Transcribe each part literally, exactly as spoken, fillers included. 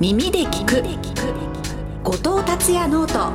耳で聞く後藤達也ノート。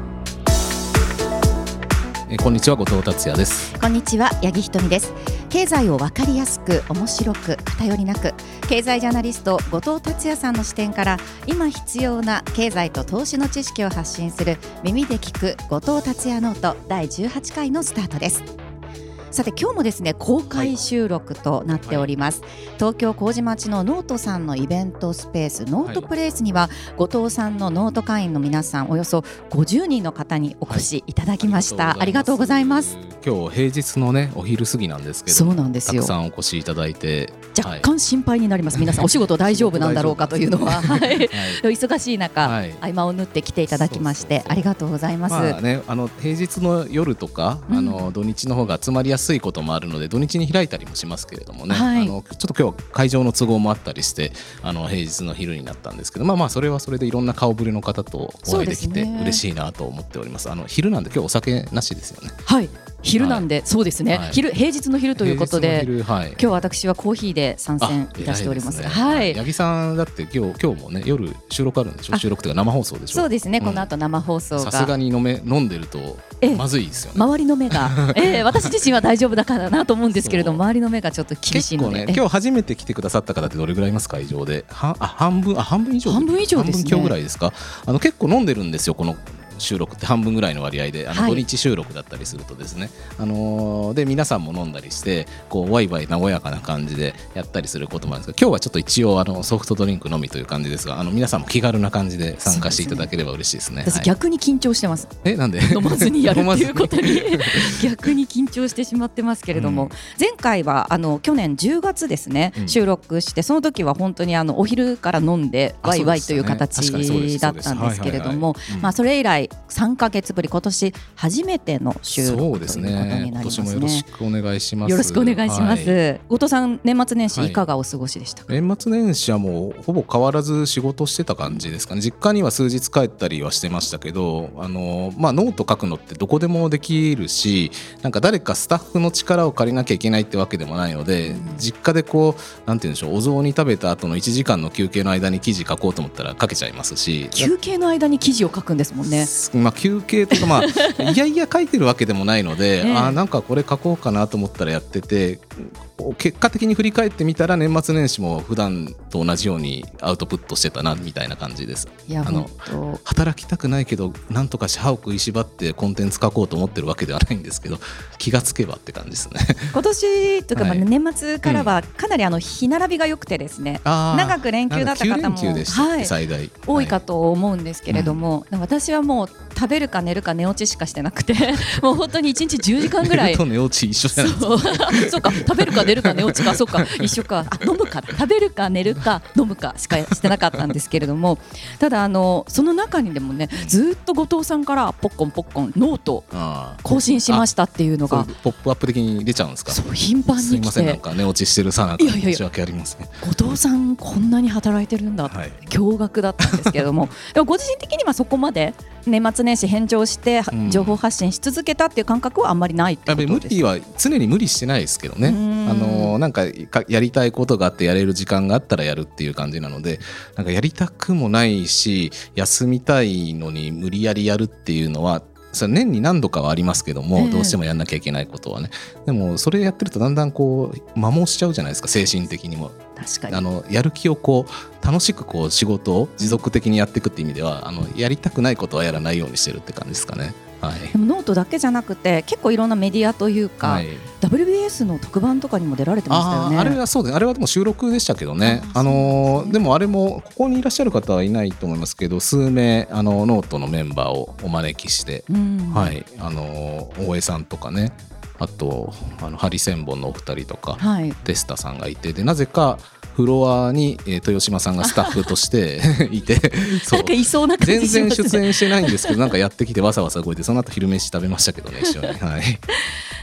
えこんにちは、後藤達也です。 こんにちは、八木ひとみです。経済を分かりやすく面白く偏りなく、経済ジャーナリスト後藤達也さんの視点から今必要な経済と投資の知識を発信する耳で聞く後藤達也ノートだいじゅうはちかいのスタートです。さて今日もですね、公開収録となっております、はい、東京麹町のノートさんのイベントスペースノートプレイスには、はい、後藤さんのノート会員の皆さんおよそごじゅうにんの方にお越しいただきました、はい、ありがとうございます。 今日平日のねお昼過ぎなんですけど、 そうなんですよ、 たくさんお越しいただいて若干心配になります、はい、皆さんお仕事大丈夫なんだろうかというのは、はいはい、忙しい中、はい、合間を縫って来ていただきましてありがとうございます。 まあね、あの平日の夜とか、うん、あの土日の方が集まりやすいこともあるので土日に開いたりもしますけれどもね、はい、あのちょっと今日は会場の都合もあったりしてあの平日の昼になったんですけど、まあまあそれはそれでいろんな顔ぶれの方とお会いできて嬉しいなと思っております。あの昼なんで今日お酒なしですよね。 はい、昼なんで、はい、そうですね、はい、昼平日の昼ということで、 はい、 今日私はコーヒーで参戦いたしております。 ね、 はい、 八木さんだって今日今日もね夜収録あるんでしょ。収録というか生放送でしょ。 そうですね、うん、この後生放送がさすがに飲め飲んでるとまずいですよね。 周りの目が、えー、私自身は大丈夫だからなと思うんですけれども周りの目がちょっと厳しいので、 結構ね、今日初めて来てくださった方ってどれぐらいいますか？会場ではあ半分あ半分以上半分以上ですね。 半分強ぐらいですか？あの結構飲んでるんですよ、この収録って半分ぐらいの割合で、あの土日収録だったりするとですね、はい、あのー、で皆さんも飲んだりしてこうワイワイ和やかな感じでやったりすることもあるんですが、今日はちょっと一応あのソフトドリンクのみという感じですが、あの皆さんも気軽な感じで参加していただければ嬉しいですね。 私逆に緊張してます。 えなんで飲まずにやるっていうことに逆に緊張してしまってますけれども、うん、前回はあの去年じゅうがつですね、うん、収録してその時は本当にあのお昼から飲んでワイワイという形だったんですけれども、それ以来さんかげつぶり、今年初めての収録ということになりますね。 今年もよろしくお願いします。 よろしくお願いします、はい、後藤さん年末年始いかがお過ごしでしたか？ はい、年末年始はもうほぼ変わらず仕事してた感じですかね。実家には数日帰ったりはしてましたけど、あの、まあ、ノート書くのってどこでもできるし、なんか誰かスタッフの力を借りなきゃいけないってわけでもないので、うん、実家でこうなんて言うんでしょう、お雑煮食べた後のいちじかんの休憩の間に記事書こうと思ったら書けちゃいますし、 休憩の間に記事を書くんですもんね。 まあ、休憩とかまあいやいや書いてるわけでもないので、ええ、あなんかこれ書こうかなと思ったらやってて、結果的に振り返ってみたら年末年始も普段と同じようにアウトプットしてたなみたいな感じです。 いやあの働きたくないけどなんとか歯を食いしばってコンテンツ書こうと思ってるわけではないんですけど、気がつけばって感じですね。 今年というか、はい、年末からはかなりあの日並びが良くてですね、うん、長く連休だった方も、 はい、最大多いかと思うんですけれども、うん、私はもう食べるか寝るか寝落ちしかしてなくてもう本当にいちにちじゅうじかんぐらい寝ると寝落ち一緒じゃないですか。 そうそうか、食べるか寝るか寝落ちか、そうか一緒か、あ飲むか食べるか寝るか飲むかしかしてなかったんですけれども、ただあのその中にでもね、ずっと後藤さんからポッコンポッコンノート更新しましたっていうのがポップアップ的に出ちゃうんですか？ そう頻繁に来て、すいません、なんか寝落ちしてるさなか申し訳ありません。 後藤さんこんなに働いてるんだって、はい、驚愕だったんですけれどもでもご自身的にはそこまで年末年始返上して情報発信し続けたっていう感覚はあんまりないってことですか？やっぱり無理は常に無理してないですけどね。あのなんかやりたいことがあってやれる時間があったらやるっていう感じなので、なんかやりたくもないし休みたいのに無理やりやるっていうのはそれ年に何度かはありますけども、えー、どうしてもやんなきゃいけないことはね。でもそれやってるとだんだんこう摩耗しちゃうじゃないですか、精神的にも。 確かにあのやる気をこう楽しくこう仕事を持続的にやっていくっていう意味では、あのやりたくないことはやらないようにしてるって感じですかね。はい、 でもノートだけじゃなくて結構いろんなメディアというか、はい、ダブリュービーエス の特番とかにも出られてましたよね。 あ, あれはそうです。あれはでも収録でしたけどね。ああのー、でもあれもここにいらっしゃる方はいないと思いますけど、数名あのノートのメンバーをお招きして、はい、あのー、大江さんとかね、あとあのハリセンボンのお二人とか、はい、テスタさんがいて、でなぜかフロアに、えー、豊島さんがスタッフとしていてそうなんかいそうな感じしますね。 全然出演してないんですけどなんかやってきてわさわさ動いて、その後昼飯食べましたけどね一緒に、はい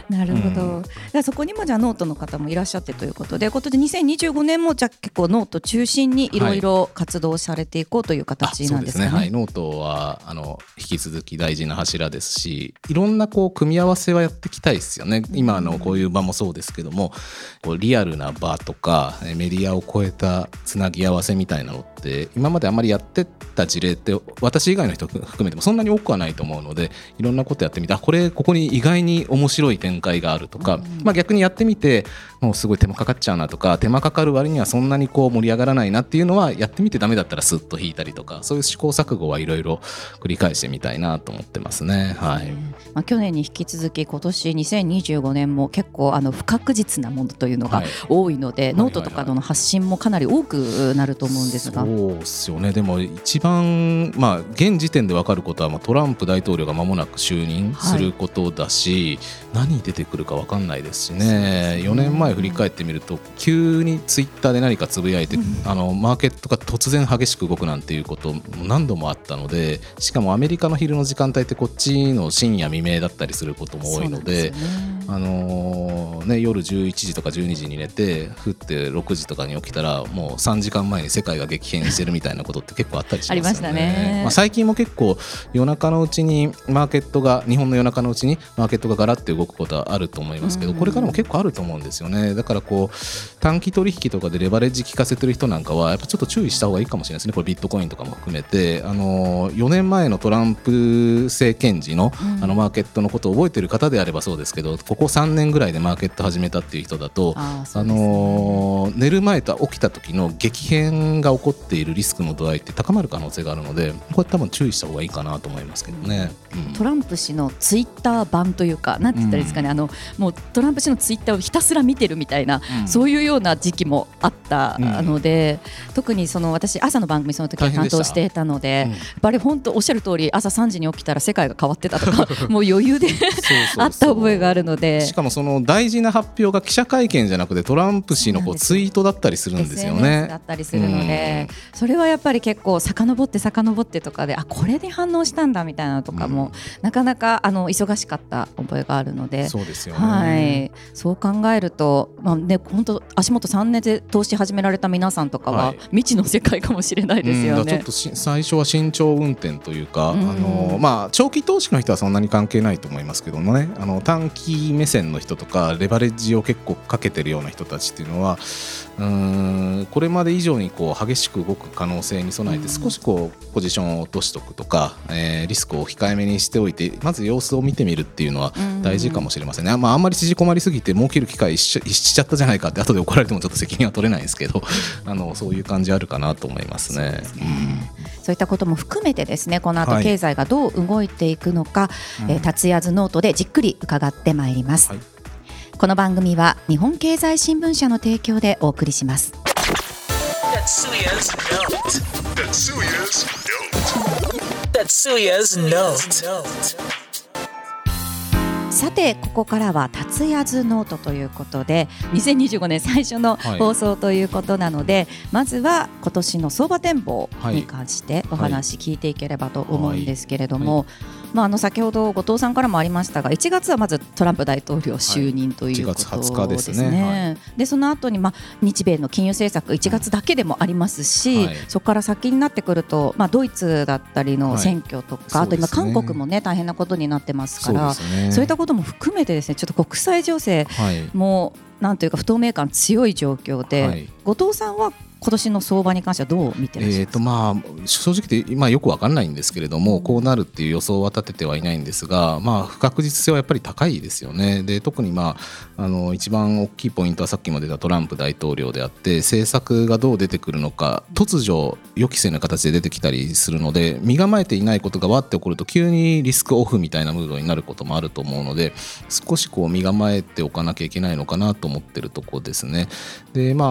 なるほど、うん、だからそこにもじゃあノートの方もいらっしゃってということで、今年にせんにじゅうごねんもじゃあ結構ノート中心にいろいろ活動されていこうという形なんですかね。 はい、そうですね、はい、ノートはあの引き続き大事な柱ですし、いろんなこう組み合わせはやっていきたいですよね。今のこういう場もそうですけども、こうリアルな場とかメディアを超えたつなぎ合わせみたいなのって今まであんまりやってた事例って私以外の人含めてもそんなに多くはないと思うので、いろんなことやってみて、あこれここに意外に面白い展開があるとか、まあ、逆にやってみてもうすごい手間かかっちゃうなとか、手間かかる割にはそんなにこう盛り上がらないなっていうのはやってみてダメだったらスッと引いたりとか、そういう試行錯誤はいろいろ繰り返してみたいなと思ってますね。はい、 まあ、去年に引き続き今年にせんにじゅうごねんも結構あの不確実なものというのが多いので、はい、ノートとかの発信もかなり多くなると思うんですが、 そうですよね。でも一番、まあ、現時点で分かることは、まあ、トランプ大統領が間もなく就任することだし、はい、何出てくるか分かんないですしね。よねんまえ振り返ってみると急にツイッターで何かつぶやいて、うん、あのマーケットが突然激しく動くなんていうことも何度もあったので、しかもアメリカの昼の時間帯ってこっちの深夜未明だったりすることも多いの で, で、ねあのーね、夜じゅういちじとかじゅうにじに寝てふってろくじとかに起きたらもうさんじかんまえに世界が激変してるみたいなことって結構あったりしますよね。ありましたね。まあ、最近も結構夜中のうちにマーケットが日本の夜中のうちにマーケットがガラッて動くことはあると思いますけど、これからも結構あると思うんですよね。だからこう短期取引とかでレバレッジ効かせてる人なんかはやっぱちょっと注意した方がいいかもしれないですね。これビットコインとかも含めて、あのよねんまえのトランプ政権時 の, あのマーケットのことを覚えてる方であればそうですけど、ここさんねんぐらいでマーケット始めたっていう人だと、ああの寝る前と起きた時の激変が起こっているリスクの度合いって高まる可能性があるので、これ多分注意した方がいいかなと思いますけどね。うん、トランプ氏のツイッター版というか、なんて言ったらいいですかね、うん、あのもうトランプ氏のツイッターをひたすら見てるみたいな、うん、そういうような時期もあったので、うん、特にその私朝の番組その時は担当していたので、うん、やっぱり本当おっしゃる通り朝さんじに起きたら世界が変わってたとかもう余裕であった覚えがあるので、 しかもその大事な発表が記者会見じゃなくてトランプ氏のこうツイートだったりするんですよね。 エスエヌエス だったりするので、うん、それはやっぱり結構遡って遡ってとかで、あこれで反応したんだみたいなのとかも、うん、なかなかあの忙しかった覚えがあるので、 そうですよね、 はい、そう考えると、まあね、本当足元さんねんで投資始められた皆さんとかは未知の世界かもしれないですよね。 うん、ちょっと最初は慎重運転というか、うん、あのまあ、長期投資の人はそんなに関係ないと思いますけどもね、あの短期目線の人とかレバレッジを結構かけてるような人たちっていうのは、うーんこれまで以上にこう激しく動く可能性に備えて少しこうポジションを落としておくとか、えー、リスクを控えめにしておいてまず様子を見てみるっていうのは大事かもしれませんね。まあ、あんまり縮こまりすぎて儲ける機会しちゃったじゃないかって後で怒られてもちょっと責任は取れないんですけどあのそういう感じあるかなと思いますね。そうですね、 うん、そういったことも含めてですね、この後経済がどう動いていくのか、はい、えー、達也ノートでじっくり伺ってまいります。はい、この番組は日本経済新聞社の提供でお送りします。さてここからは達也ノートということでにせんにじゅうごねん最初の放送ということなので、はい、まずは今年の相場展望に関してお話聞いていければと思うんですけれども、はいはいはい、まあ、あの先ほど後藤さんからもありましたがいちがつはまずトランプ大統領就任ということですね。はい、いちがつはつかですね。はい、でその後にまあ日米の金融政策いちがつだけでもありますし、はい、そこから先になってくると、まあ、ドイツだったりの選挙とか、はい、あと今韓国も、ね、大変なことになってますから、 そうですね、そういったことも含めてですね、ちょっと国際情勢もなんというか不透明感強い状況で、はい、後藤さんは今年の相場に関してはどう見てらっしゃいますか。えーとまあ、正直言って今よく分かんないんですけれども、うん、こうなるっていう予想は立ててはいないんですが、まあ、不確実性はやっぱり高いですよね。で特に、まあ、あの一番大きいポイントはさっきも出たトランプ大統領であって、政策がどう出てくるのか突如予期せぬ形で出てきたりするので、身構えていないことがわって起こると急にリスクオフみたいなムードになることもあると思うので、少しこう身構えておかなきゃいけないのかなと思ってるところですね。で、まああの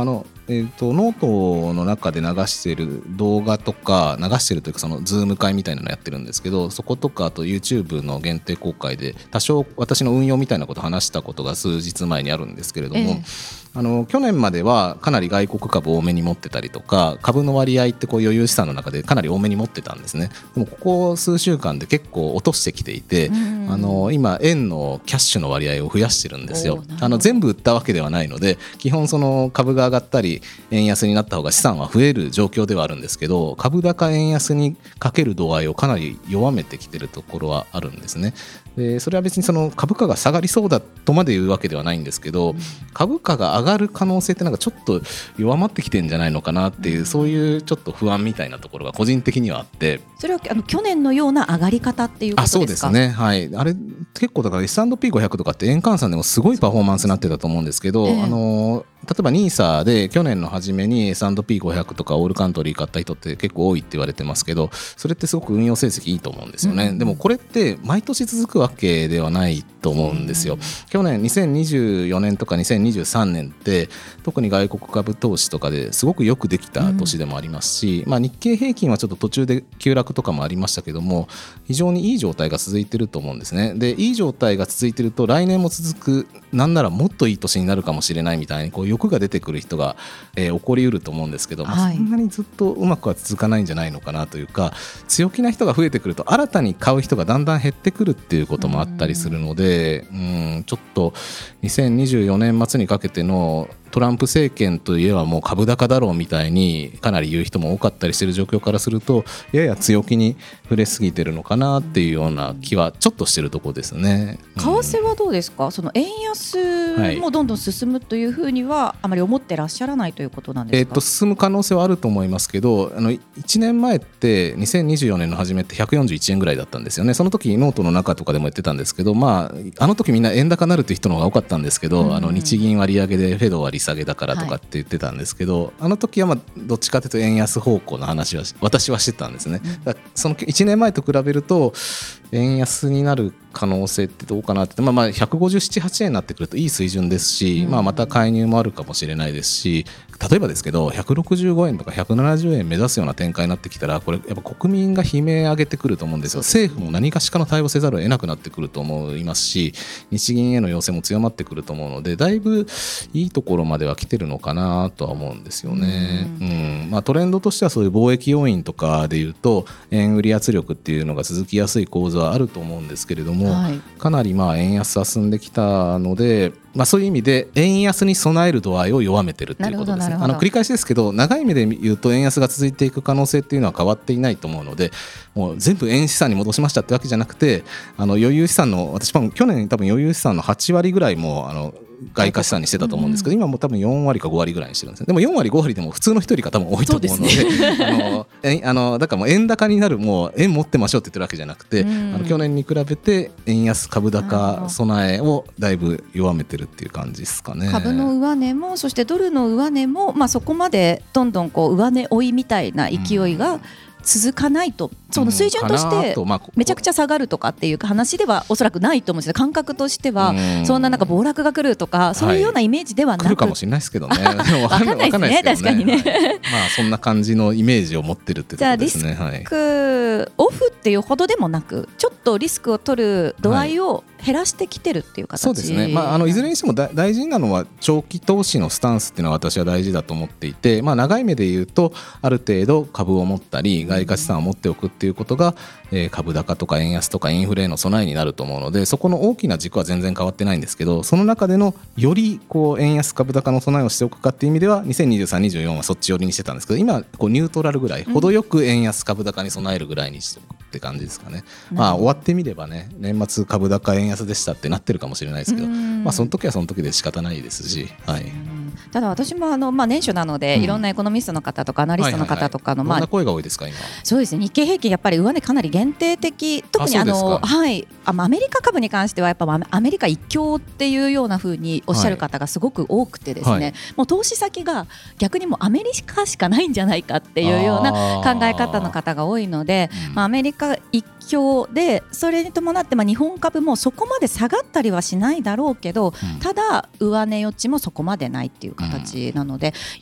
えー、とノートの中で流している動画とか流しているというかそのズーム会みたいなのやってるんですけど、そことかあと YouTube の限定公開で多少私の運用みたいなことを話したことが数日前にあるんですけれども、えーあの去年まではかなり外国株多めに持ってたりとか、株の割合ってこう余裕資産の中でかなり多めに持ってたんですね。でもここ数週間で結構落としてきていて、あの今円のキャッシュの割合を増やしてるんですよ。あの全部売ったわけではないので、基本その株が上がったり円安になった方が資産は増える状況ではあるんですけど、株高円安にかける度合いをかなり弱めてきてるところはあるんですね。でそれは別にその株価が下がりそうだとまで言うわけではないんですけど、株価が上がる可能性ってなんかちょっと弱まってきてんじゃないのかなっていう、そういうちょっと不安みたいなところが個人的にはあって。 それはあの去年のような上がり方っていうことですか？ あ、そうですね、はい、あれ結構だから エスアンドピーごひゃく とかって円換算でもすごいパフォーマンスになってたと思うんですけど、えー、あの例えば ニーサ で去年の初めに エスアンドピーごひゃく とかオールカントリー買った人って結構多いって言われてますけど、それってすごく運用成績いいと思うんですよね、うん、でもこれって毎年続くわけではないと思うんですよ、うん、去年にせんにじゅうよねんとかにせんにじゅうさんねんって特に外国株投資とかですごくよくできた年でもありますし、うんまあ、日経平均はちょっと途中で急落とかもありましたけども、非常にいい状態が続いてると思うんですね。でいい状態が続いてると来年も続く、なんならもっといい年になるかもしれないみたいにこう欲が出てくる人が、えー、起こりうると思うんですけど、はいまあ、そんなにずっとうまくは続かないんじゃないのかなというか、強気な人が増えてくると新たに買う人がだんだん減ってくるっていうこともあったりするので、うんうんちょっとにせんにじゅうよねん末にかけてのトランプ政権といえばもう株高だろうみたいにかなり言う人も多かったりしている状況からすると、やや強気に触れすぎてるのかなっていうような気はちょっとしてるところですね、うん、 為替はどうですか？その円安もどんどん進むというふうにはあまり思ってらっしゃらないということなんですか？ えー、と進む可能性はあると思いますけど、あのいちねんまえってにせんにじゅうよねんの初めってひゃくよんじゅういちえんぐらいだったんですよね。その時ノートの中とかでも言ってたんですけど、まあ、あの時みんな円高になるという人の方が多かったんですけど、うん、あの日銀は利上げでフェドは利下げだからとかって言ってたんですけど、はい、あの時はまあどっちかというと円安方向の話は私はしてたんですね、うん、だからそのいちねんまえと比べると円安になる可能性ってどうかなって、まあ、まあひゃくごじゅうなな、はちえんになってくるといい水準ですし、うんまあ、また介入もあるかもしれないですし、例えばですけどひゃくろくじゅうごえんとかひゃくななじゅうえん目指すような展開になってきたら、これやっぱ国民が悲鳴上げてくると思うんですよ。政府も何かしかの対応せざるを得なくなってくると思いますし、日銀への要請も強まってくると思うので、だいぶいいところまでは来てるのかなとは思うんですよね、うんうんまあ、トレンドとしてはそういう貿易要因とかでいうと円売り圧力っていうのが続きやすい構図はあると思うんですけれども、はい、かなりまあ円安は進んできたので、まあ、そういう意味で円安に備える度合いを弱めてるっていうことですね。あの繰り返しですけど、長い目で言うと円安が続いていく可能性っていうのは変わっていないと思うので、もう全部円資産に戻しましたってわけじゃなくて、あの余裕資産の私去年多分余裕資産のはちわりぐらいもあの外貨資産にしてたと思うんですけど、今も多分よんわりかごわりぐらいにしてるんですね。でもよんわりごわりでも普通の人よりか多分多いと思うの で, うで、ね、あのえあのだからもう円高になる、もう円持ってましょうって言ってるわけじゃなくて、あの去年に比べて円安株高備えをだいぶ弱めてるっていう感じですかね。 株の上値もそしてドルの上値も、まあ、そこまでどんどんこう上値追いみたいな勢いが続かないと、その水準としてめちゃくちゃ下がるとかっていう話ではおそらくないと思うんですよ。感覚としてはそんななんか暴落が来るとかそういうようなイメージではなく、 来るかもしれないですけどね。分かんないですね、確かにね、はいまあそんな感じのイメージを持ってるってことですね。 じゃあリスクオフっていうほどでもなく、ちょっとリスクを取る度合いを減らしてきてるっていう形、 そうですね、まあ、あのいずれにしてもだ大事なのは長期投資のスタンスっていうのは私は大事だと思っていて、まあ、長い目で言うとある程度株を持ったり外貨資産を持っておくっていうことが、えー、株高とか円安とかインフレへの備えになると思うので、そこの大きな軸は全然変わってないんですけど、その中でのよりこう円安株高の備えをしておくかっていう意味ではにせんにじゅうさん、にじゅうよんはそっち寄りにしてたんですけど、今こうニュートラルぐらい、程よく円安株高に備えるぐらいにしておくって感じですかね。まあ終わってみればね、年末株高円安でしたってなってるかもしれないですけど、まあその時はその時で仕方ないですし、はい、 ただ私もあの、まあ、年初なので、うん、いろんなエコノミストの方とかアナリストの方とかの、 はいはいはい、まあ、どんな声が多いですか今？ そうですね、日経平均やっぱり上値かなり限定的、特にあのあ、はい、あアメリカ株に関してはやっぱアメリカ一強っていうような風におっしゃる方がすごく多くてですね、はい、もう投資先が逆にもうアメリカしかないんじゃないかっていうような考え方の方が多いので、まあ、アメリカ一強でそれに伴ってまあ日本株もそこまで下がったりはしないだろうけど、うん、ただ上値余地もそこまでないっていう形なので、うん、よん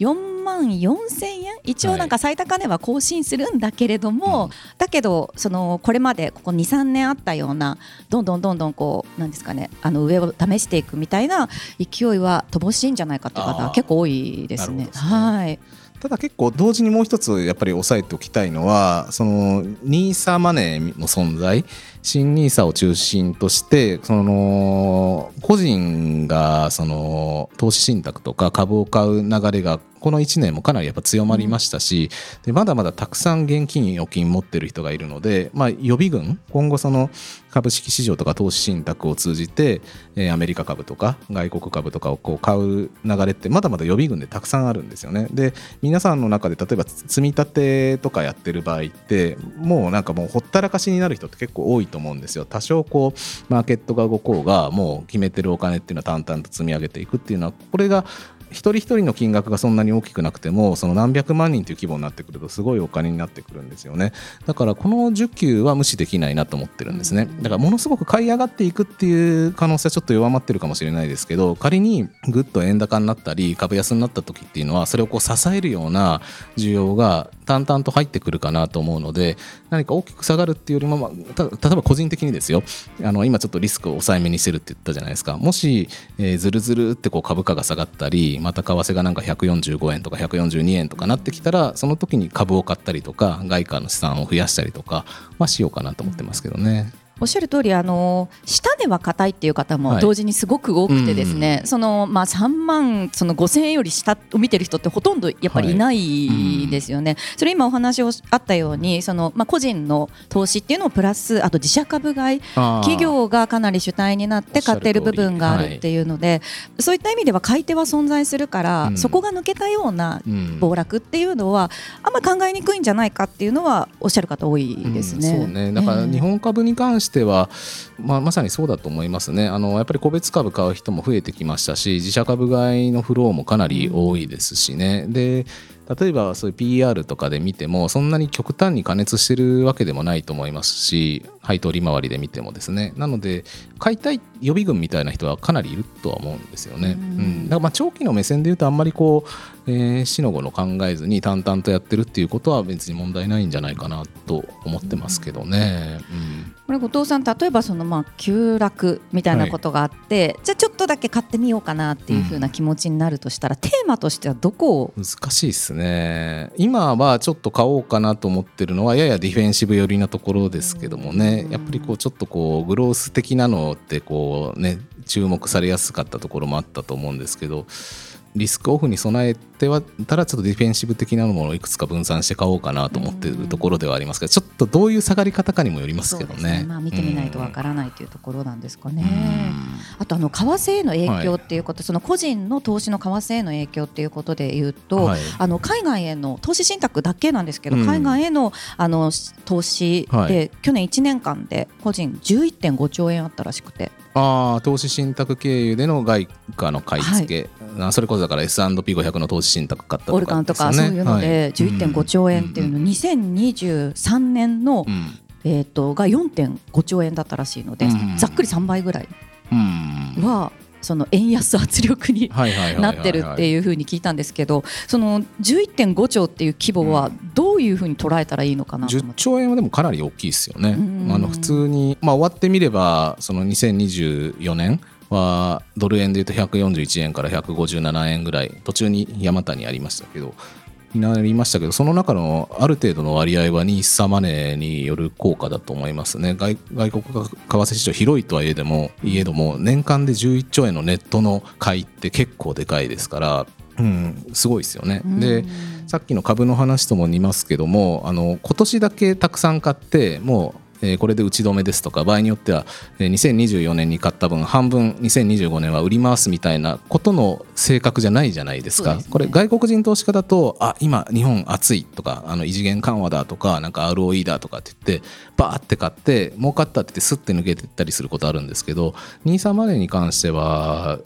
まんよんせんえん、一応なんか最高値は更新するんだけれども、はい、だけどそのこれまでここ にさんねんあったようなどんどんどんどんこうなんですかね、あの上を試していくみたいな勢いは乏しいんじゃないかという方は結構多いですね。はい。 ただ結構同時にもう一つやっぱり押さえておきたいのは、そのニーサマネーの存在、新ニーサを中心としてその個人がその投資信託とか株を買う流れがこのいちねんもかなりやっぱ強まりましたし、でまだまだたくさん現金預金持ってる人がいるので、まあ、予備軍、今後その株式市場とか投資信託を通じてアメリカ株とか外国株とかをこう買う流れってまだまだ予備軍でたくさんあるんですよね。で皆さんの中で例えば積み立てとかやってる場合ってもうなんかもうほったらかしになる人って結構多いと思うんですよ。多少こうマーケットが動こうがもう決めてるお金っていうのは淡々と積み上げていくっていうのは、これが一人一人の金額がそんなに大きくなくてもその何百万人という規模になってくるとすごいお金になってくるんですよね。だからこの需給は無視できないなと思ってるんですね。だからものすごく買い上がっていくっていう可能性はちょっと弱まってるかもしれないですけど、仮にぐっと円高になったり株安になった時っていうのはそれをこう支えるような需要が淡々と入ってくるかなと思うので、何か大きく下がるっていうよりも、まあ、た例えば個人的にですよ、あの今ちょっとリスクを抑えめにしてるって言ったじゃないですか。もし、えー、ずるずるってこう株価が下がったりまた為替がなんかひゃくよんじゅうごえんとかひゃくよんじゅうにえんとかなってきたら、その時に株を買ったりとか外貨の資産を増やしたりとかはしようかなと思ってますけどね。 おっしゃる通り、あの下値は硬いっていう方も同時にすごく多くてですね、はい、そのまあ、さんまんそのごせんえんより下を見てる人ってほとんどやっぱりいないですよね。はい、それ今お話をあったようにその、まあ、個人の投資っていうのをプラスあと自社株買い、企業がかなり主体になって買っている部分があるっていうので、はい、そういった意味では買い手は存在するから、うん、そこが抜けたような暴落っていうのはあんまり考えにくいんじゃないかっていうのはおっしゃる方多いですね。 うん、そうね、だから日本株に関しては、えーまあ、まさにそうだと思いますね。あのやっぱり個別株買う人も増えてきましたし、自社株買いのフローもかなり多いですしね。で例えばそういう ピーアール とかで見てもそんなに極端に過熱してるわけでもないと思いますし、配当利回りで見てもですね。なので買いたい予備軍みたいな人はかなりいるとは思うんですよね。うんうん、だからまあ長期の目線でいうとあんまりこう、えー、死の後の考えずに淡々とやってるっていうことは別に問題ないんじゃないかなと思ってますけどね。うん、 これ後藤さん、例えばそのまあ急落みたいなことがあって、はい、じゃあちょっとだけ買ってみようかなっていう風な気持ちになるとしたら、うん、テーマとしてはどこを？ 難しいですね。今はちょっと買おうかなと思ってるのはややディフェンシブ寄りなところですけどもね。やっぱりこうちょっとこうグロース的なのってこうね注目されやすかったところもあったと思うんですけど、リスクオフに備えてはたらちょっとディフェンシブ的なものをいくつか分散して買おうかなと思っているところではありますけど、ちょっとどういう下がり方かにもよりますけど ね, ね、 まあ、見てみないとわからないというところなんですかね。あとあの為替への影響っていうこと、はい、その個人の投資の為替への影響っていうことでいうと、はい、あの海外への投資信託だけなんですけど、うん、海外への、あの投資で、はい、去年いちねんかんで個人 じゅういってんごちょうえんあったらしくて、 あ投資信託経由での外貨の買い付け、はい、それこそだから エスアンドピーごひゃく の投資信託買ったとか、ね、 オルカンとかそういうので じゅういってんごちょうえんっていうの、うん、にせんにじゅうさんねんの、うんえー、とが よんてんごちょうえんだったらしいので、うん、ざっくりさんばいぐらいはその円安圧力になってるっていうふうに聞いたんですけど、その じゅういってんごちょうっていう規模はどういうふうに捉えたらいいのかなと思って。 じゅっちょうえんはでもかなり大きいですよね。あの普通に、まあ、終わってみればそのにせんにじゅうよねんはドル円でいうとひゃくよんじゅういちえんからひゃくごじゅうななえんぐらい、途中に山谷ありましたけどになりましたけど、その中のある程度の割合はニーサマネーによる効果だと思いますね。 外, 外国為替市場広いとはいえどもいえども年間でじゅういっちょうえんのネットの買いって結構でかいですから、うん、すごいですよね。でさっきの株の話とも似ますけども、あの今年だけたくさん買ってもうえー、これで打ち止めですとか、場合によっては、えー、にせんにじゅうよねんに買った分半分にせんにじゅうごねんは売り回すみたいなことの性格じゃないじゃないですか。ですね、これ外国人投資家だとあ今日本暑いとかあの異次元緩和だとかなんか アールオーイー だとかって言ってバーって買って儲かったって言ってスッて抜けていったりすることあるんですけど、ニーサマネーに関しては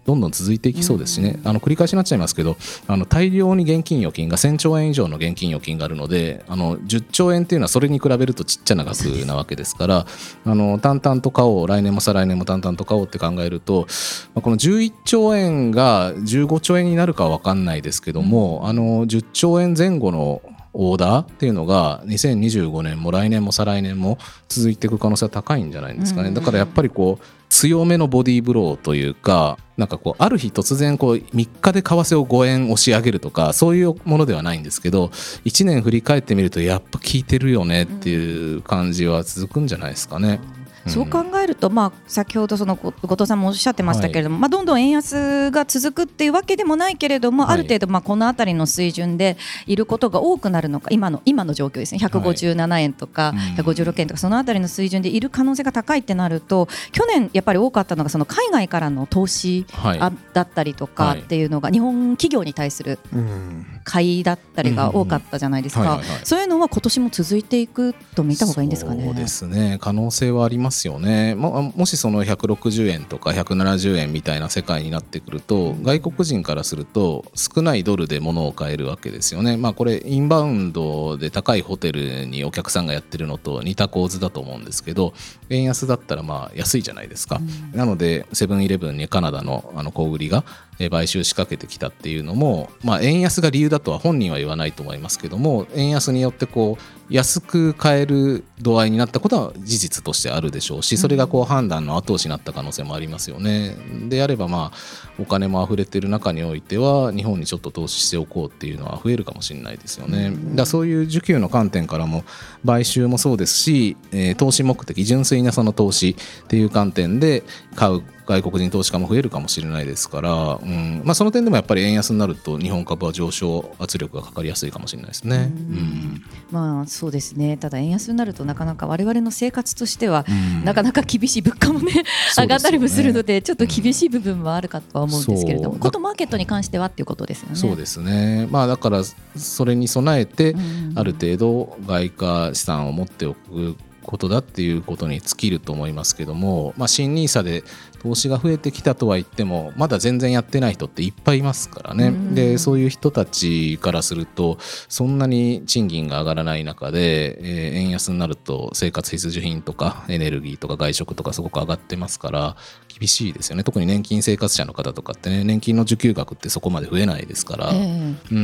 どんどん続いていきそうですしね、あの繰り返しになっちゃいますけど、あの大量に現金預金がせんちょうえん以上の現金預金があるので、あのじゅっちょうえんっていうのはそれに比べるとちっちゃな額なわけですから、あの淡々と買おう、来年も再来年も淡々と買おうって考えると、このじゅういっちょうえんがじゅうごちょうえんになるかは分かんないですけども、あのじゅっちょうえん前後のオーダーっていうのがにせんにじゅうごねんも来年も再来年も続いていく可能性は高いんじゃないですかね。だからやっぱりこう強めのボディーブローというか、なんかこうある日突然こうみっかで為替をごえん押し上げるとかそういうものではないんですけど、いちねん振り返ってみるとやっぱ効いてるよねっていう感じは続くんじゃないですかね。 そう考えると、まあ、先ほどその後藤さんもおっしゃってましたけれども、はい、まあ、どんどん円安が続くっていうわけでもないけれども、はい、ある程度まあこのあたりの水準でいることが多くなるのか、今の今の状況ですね、ひゃくごじゅうななえんとか、はい、ひゃくごじゅうろくえんとかそのあたりの水準でいる可能性が高いってなると、去年やっぱり多かったのがその海外からの投資だったりとかっていうのが日本企業に対する買いだったりが多かったじゃないですか。そういうのは今年も続いていくと見た方がいいんですかね。 そうですね、可能性はありますよね。ももしそのひゃくろくじゅうえんとかひゃくななじゅうえんみたいな世界になってくると、外国人からすると少ないドルで物を買えるわけですよね。まあこれインバウンドで高いホテルにお客さんがやってるのと似た構図だと思うんですけど、円安だったらまあ安いじゃないですか、うん、なのでセブンイレブンにカナダのあの小売りが買収仕掛けてきたっていうのも、まあ、円安が理由だとは本人は言わないと思いますけども、円安によってこう安く買える度合いになったことは事実としてあるでしょうし、それがこう判断の後押しになった可能性もありますよね。であればまあお金も溢れている中においては日本にちょっと投資しておこうっていうのは増えるかもしれないですよね。だからそういう需給の観点からも買収もそうですし、えー、投資目的、純粋なその投資っていう観点で買う外国人投資家も増えるかもしれないですから、うんまあ、その点でもやっぱり円安になると日本株は上昇圧力がかかりやすいかもしれないですね。うん、うん、 まあそうですね。ただ円安になるとなかなか我々の生活としては、うん、なかなか厳しい、物価もね上がったりもするのでちょっと厳しい部分もあるかとは思うんですけれども、うん、ことマーケットに関してはっていうことですよね。 そうですね、まあ、だからそれに備えてある程度外貨資産を持っておくことだっていうことに尽きると思いますけども、まあ、新ニーサで投資が増えてきたとは言ってもまだ全然やってない人っていっぱいいますからね。でそういう人たちからするとそんなに賃金が上がらない中で、えー、円安になると生活必需品とかエネルギーとか外食とかすごく上がってますから厳しいですよね。特に年金生活者の方とかってね、年金の受給額ってそこまで増えないですから、えーうん、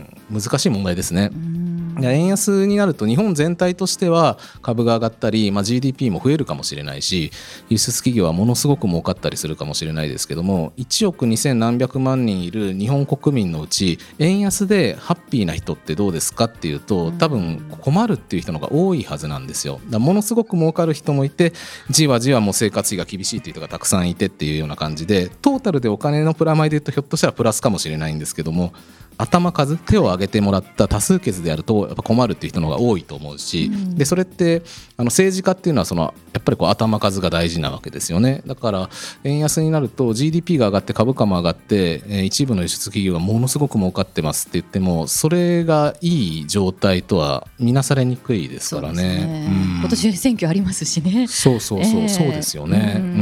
難しい問題ですね。円安になると日本全体としては株が上がったり、まあ、ジーディーピー も増えるかもしれないし、輸出企業はものすごく儲かったりするかもしれないですけども、いちおくにせんなんびゃくまんにんいる日本国民のうち円安でハッピーな人ってどうですかっていうと、多分困るっていう人の方が多いはずなんですよ。だからものすごく儲かる人もいて、じわじわもう生活費が厳しいっていう人がたくさんいてっていうような感じで、トータルでお金のプラマイで言うとひょっとしたらプラスかもしれないんですけども、頭数、手を挙げてもらった多数決でやるとやっぱ困るっていう人の方が多いと思うし、うん、でそれってあの政治家っていうのはそのやっぱりこう頭数が大事なわけですよね。だから円安になると ジーディーピー が上がって株価も上がって、えー、一部の輸出企業がものすごく儲かってますって言ってもそれがいい状態とは見なされにくいですから ね, ね、うん、 今年選挙ありますしね。 そうそうそう、えー、そうですよね、うんうん、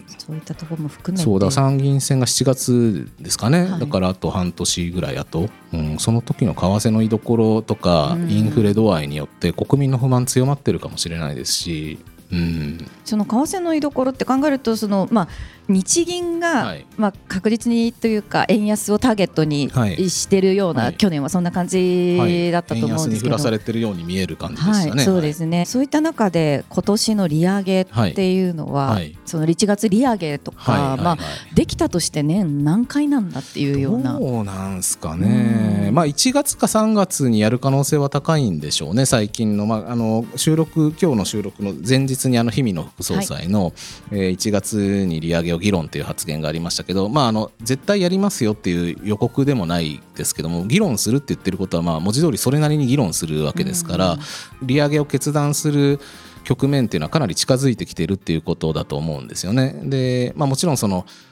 そういったところも含めて、 そうだ、参議院選がしちがつですかね、はい、だからあと半年ぐらいあと、うん、その時の為替の居所とかインフレ度合いによって国民の不満強まってるかもしれないですし、うん、 その為替の居所って考えるとその、まあ、日銀が、はいまあ、確実にというか円安をターゲットにしてるような、はい、去年はそんな感じだったと思うんですけど、はい、円安に振らされてるように見える感じでしたね、 はい、そうですね、はい、そういった中で今年の利上げっていうのは、はい、そのいちがつ利上げとか、はいはいはいまあ、できたとして年何回なんだっていうような。 どうなんすかね、まあ、いちがつかさんがつにやる可能性は高いんでしょうね。最近の、まあ、あの収録今日の収録の前日にあの氷見の副総裁の、はいえー、いちがつに利上げを議論という発言がありましたけど、まあ、あの絶対やりますよっていう予告でもないですけども、議論するって言ってることはまあ文字通りそれなりに議論するわけですから、利上げを決断する局面っていうのはかなり近づいてきているっていうことだと思うんですよね。で、まあ、もちろんその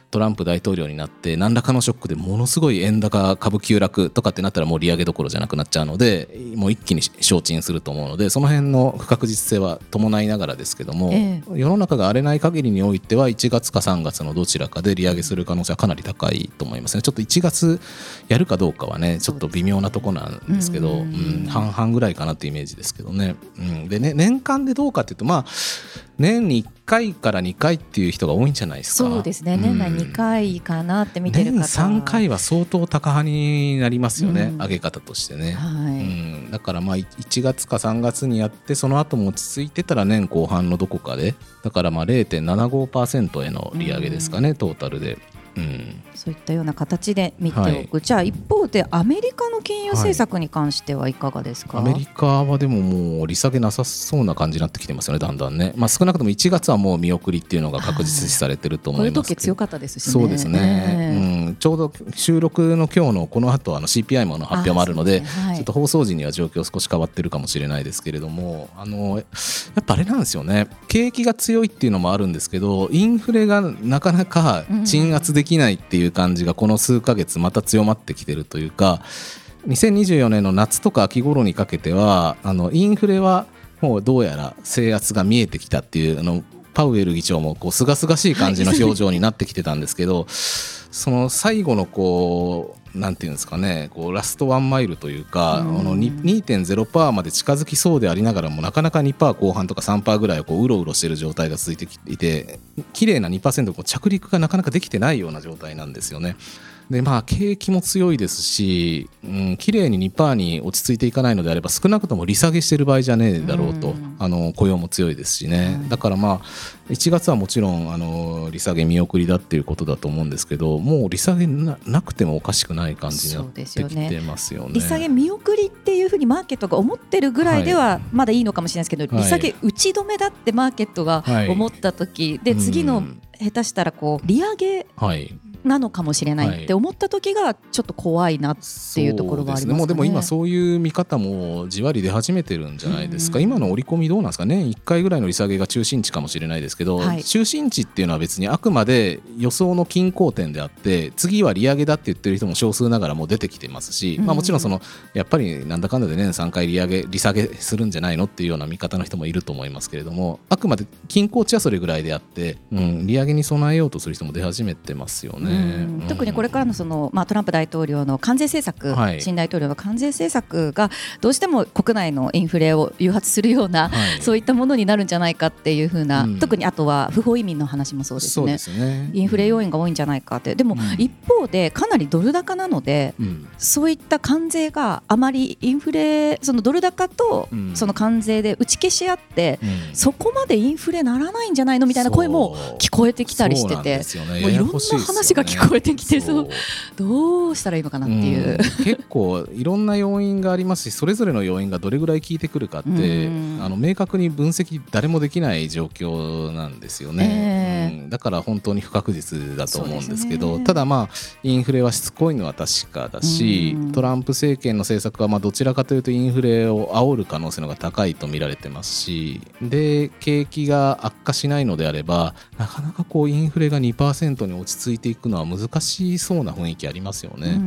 トランプ大統領になって何らかのショックでものすごい円高株急落とかってなったらもう利上げどころじゃなくなっちゃうのでもう一気に消沈すると思うのでその辺の不確実性は伴いながらですけども、ええ、世の中が荒れない限りにおいてはいちがつかさんがつのどちらかで利上げする可能性はかなり高いと思いますね。ちょっといちがつやるかどうかはねちょっと微妙なところなんですけど、うんうん、半々ぐらいかなってイメージですけどね、うん、でね年間でどうかっていうとまあ年にいっかいからにかいっていう人が多いんじゃないですか。 そうですね、年内にかいかなって見てる方は、 年さんかいは相当高派になりますよね、うん、上げ方としてね、 はい、 うん、だからまあいちがつかさんがつにやってその後も落ち着いてたら年後半のどこかでだからまあ れいてんななごパーセント への利上げですかね、うん、トータルで、うん、そういったような形で見ておく、はい、じゃあ一方でアメリカの金融政策に関してはいかがですか。 はい、アメリカはでももう利下げなさそうな感じになってきてますよねだんだんね、まあ、少なくともいちがつはもう見送りっていうのが確実視されてると思いますけど、 こういう時強かったですしね。 そうですね、うん、ちょうど収録の今日のこの後あの シーピーアイ もの発表もあるので、ね、はい、ちょっと放送時には状況少し変わってるかもしれないですけれどもあのやっぱあれなんですよね景気が強いっていうのもあるんですけどインフレがなかなか鎮圧できないっていう感じがこの数ヶ月また強まってきてるというかにせんにじゅうよねんの夏とか秋頃にかけてはあのインフレはもうどうやら制圧が見えてきたっていうあのパウエル議長もこう清々しい感じの表情になってきてたんですけど、はい、その最後のこうなんていうんですかねこうラストワンマイルというか、うん、あの にてんゼロパーセント まで近づきそうでありながらもなかなか にパーセント 後半とか さんパーセント ぐらいをこううろうろしている状態が続いてきていて綺麗な にパーセント こう着陸がなかなかできてないような状態なんですよね。でまあ景気も強いですし、うん、綺麗に にパーセント に落ち着いていかないのであれば少なくとも利下げしてる場合じゃねえだろうと、うん、あの雇用も強いですしね、うん、だからまあいちがつはもちろんあの利下げ見送りだっていうことだと思うんですけどもう利下げ な, なくてもおかしくない感じになってきてますよね。 利下げ見送りっていうふうにマーケットが思ってるぐらいではまだいいのかもしれないですけど、はい、利下げ打ち止めだってマーケットが思った時、はい、で次の下手したらこう利上げ、はいなのかもしれないって思った時がちょっと怖いなっていうところがありますかね。そうですね。もうでも今そういう見方もじわり出始めてるんじゃないですか。今の織り込みどうなんですかね。いっかいぐらいの利下げが中心値かもしれないですけど、はい、中心値っていうのは別にあくまで予想の均衡点であって次は利上げだって言ってる人も少数ながらもう出てきてますし、まあ、もちろんそのやっぱりなんだかんだで年さんかい利上げ利下げするんじゃないのっていうような見方の人もいると思いますけれどもあくまで均衡値はそれぐらいであって、うん、利上げに備えようとする人も出始めてますよね。うん、特にこれからのその、まあ、トランプ大統領の関税政策、はい、新大統領の関税政策がどうしても国内のインフレを誘発するような、はい、そういったものになるんじゃないかっていう風な、うん、特にあとは不法移民の話もそうですね。そうですね。インフレ要因が多いんじゃないかってでも、うん、一方でかなりドル高なので、うん、そういった関税があまりインフレそのドル高とその関税で打ち消し合って、うん、そこまでインフレならないんじゃないのみたいな声も聞こえてきたりしてて、もういろんな話が聞こえてきてそうどうしたらいいのかなっていう、うん、結構いろんな要因がありますしそれぞれの要因がどれぐらい効いてくるかって、うん、あの明確に分析誰もできない状況なんですよね、えーうん、だから本当に不確実だと思うんですけど、ね、ただまあインフレはしつこいのは確かだし、うん、トランプ政権の政策はまあどちらかというとインフレを煽る可能性の方が高いと見られてますしで景気が悪化しないのであればなかなかこうインフレが にパーセント に落ち着いていくのは難しそうな雰囲気ありますよね、うん、